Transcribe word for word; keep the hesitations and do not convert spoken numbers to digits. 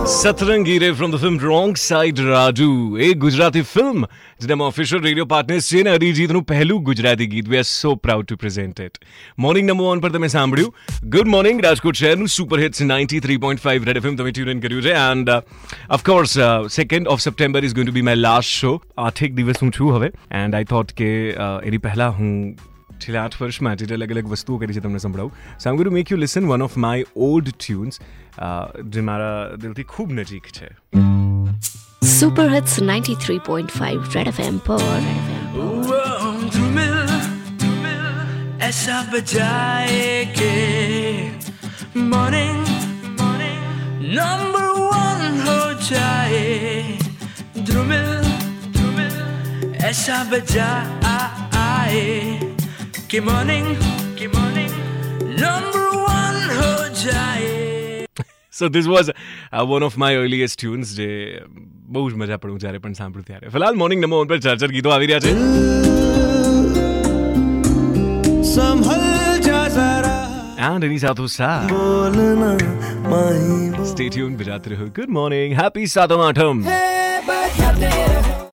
સતરંગીરે from the film wrong side Raju એક Gujarati film જેનામાં official radio partners છે ને અરિજીતનું પહેલું ગુજરાતી ગીત. We are so proud to present it. Morning number one પર તમે સાંભળ્યું ગુડ મોર્નિંગ રાજકોટ શહેરનું super hits ninety three point five Red FM તમે ટ્યુન ઇન કર્યું છે. And of course second of September is going to be my last show. આઠેક દિવસ હું છું હવે એન્ડ આઈ થોટ કે એની પહેલાં હું છેલ્લા આઠ વર્ષમાં જે અલગ અલગ વસ્તુઓ કરી છે તમને સંભળાવું. So I am going to make you listen one of my old tunes જે મારા દિલથી ખૂબ નજીક છે. Super hits ninety three point five Red FM पर ऐसा बजाए के मॉर्निंग नंबर वन हो जाए. धूमिल ऐसा बजाए कि मॉर्निंग कि मॉर्निंग नंबर वन हो जाए. So this was one of my earliest tunes જે બહુ જ મજા પડું જ્યારે પણ સાંભળું ત્યારે. ફિલહાલ મોર્નિંગ નંબર વન પર ચાર ચાર ગીતો આવી રહ્યા છે. એન્ડ એની સાથોસાથ સ્ટે ટ્યુન બજાતે રહો. ગુડ મોર્નિંગ, હેપી સાતમ આઠમ.